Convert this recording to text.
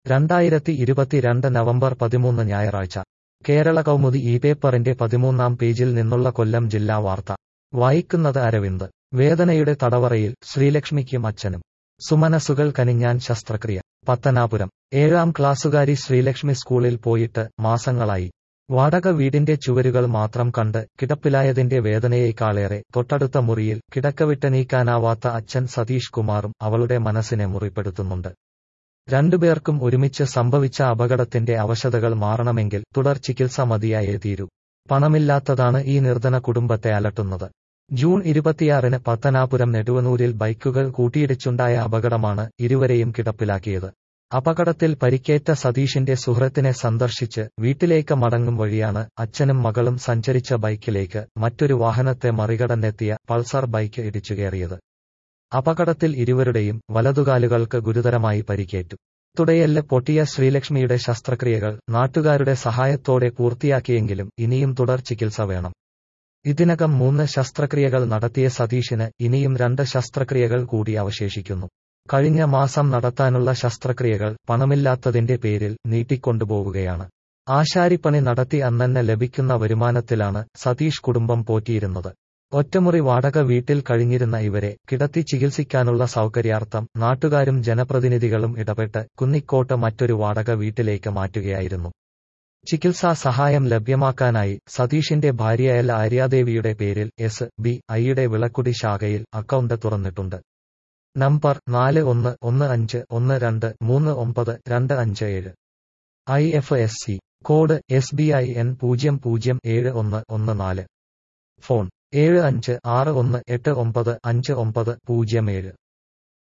2022 November 13 ഞായറാഴ്ച കേരള കൗമുദി ഈ പേപ്പറിന്റെ 13-ാം പേജിൽ നിന്നുള്ള കൊല്ലം ജില്ലാ വാർത്ത വായിക്കുന്നത് അരവിന്ദ്. വേദനയുടെ തടവറയിൽ ശ്രീലക്ഷ്മിക്കും അച്ഛനും സുമനസുകൾ കനിഞ്ഞാൻ ശസ്ത്രക്രിയ. പത്തനാപുരം. 7ാം ക്ലാസുകാരി ശ്രീലക്ഷ്മി സ്കൂളിൽ പോയിട്ട് മാസങ്ങളായി. വാടക വീടിന്റെ ചുവരുകൾ മാത്രം കണ്ട് കിടപ്പിലായതിന്റെ വേദനയേക്കാളേറെ തൊട്ടടുത്ത മുറിയിൽ കിടക്കവിട്ടെണീക്കാനാവാത്ത അച്ഛൻ സതീഷ് കുമാറും അവളുടെ മനസ്സിനെ മുറിപ്പെടുത്തുന്നുണ്ട്. രണ്ടുപേർക്കും ഒരുമിച്ച് സംഭവിച്ച അപകടത്തിന്റെ അവശതകൾ മാറണമെങ്കിൽ തുടർ ചികിത്സ മതിയായേ തീരൂ. പണമില്ലാത്തതാണ് ഈ നിർധന കുടുംബത്തെ അലട്ടുന്നത്. ജൂൺ 26-ന് പത്തനാപുരം നെടുവനൂരിൽ ബൈക്കുകൾ കൂട്ടിയിടിച്ചുണ്ടായ അപകടമാണ് ഇരുവരെയും കിടപ്പിലാക്കിയത്. അപകടത്തിൽ പരിക്കേറ്റ സതീഷിന്റെ സുഹൃത്തിനെ സന്ദർശിച്ച് വീട്ടിലേക്ക് മടങ്ങും വഴിയാണ് അച്ഛനും മകളും സഞ്ചരിച്ച ബൈക്കിലേക്ക് മറ്റൊരു വാഹനത്തെ മറികടന്നെത്തിയ പൾസർ ബൈക്ക് ഇടിച്ചുകയറിയത്. അപകടത്തിൽ ഇരുവരുടെയും വലതുകാലുകൾക്ക് ഗുരുതരമായി പരിക്കേറ്റു. തുടയെല്ല് പൊട്ടിയ ശ്രീലക്ഷ്മിയുടെ ശസ്ത്രക്രിയകൾ നാട്ടുകാരുടെ സഹായത്തോടെ പൂർത്തിയാക്കിയെങ്കിലും ഇനിയും തുടർ ചികിത്സ വേണം. ഇതിനകം 3 ശസ്ത്രക്രിയകൾ നടത്തിയ സതീഷിന് ഇനിയും 2 ശസ്ത്രക്രിയകൾ കൂടി അവശേഷിക്കുന്നു. കഴിഞ്ഞ മാസം നടത്താനുള്ള ശസ്ത്രക്രിയകൾ പണമില്ലാത്തതിന്റെ പേരിൽ നീട്ടിക്കൊണ്ടുപോവുകയാണ്. ആശാരിപ്പണി നടത്തി അന്നന്നെ ലഭിക്കുന്ന വരുമാനത്തിലാണ് സതീഷ് കുടുംബം പോറ്റിയിരുന്നത്. ഒറ്റമുറി വാടക വീട്ടിൽ കഴിഞ്ഞിരുന്ന ഇവരെ കിടത്തി ചികിത്സിക്കാനുള്ള സൗകര്യാർത്ഥം നാട്ടുകാരും ജനപ്രതിനിധികളും ഇടപെട്ട് കുന്നിക്കോട്ട് മറ്റൊരു വാടക വീട്ടിലേക്ക് മാറ്റുകയായിരുന്നു. ചികിത്സാ സഹായം ലഭ്യമാക്കാനായി സതീഷിന്റെ ഭാര്യയായ ആര്യാദേവിയുടെ പേരിൽ SBIയുടെ വിളക്കുടി ശാഖയിൽ അക്കൗണ്ട് തുറന്നിട്ടുണ്ട്. Number 411512392257. IFSC code SBIN 007114. Phone 7561895907.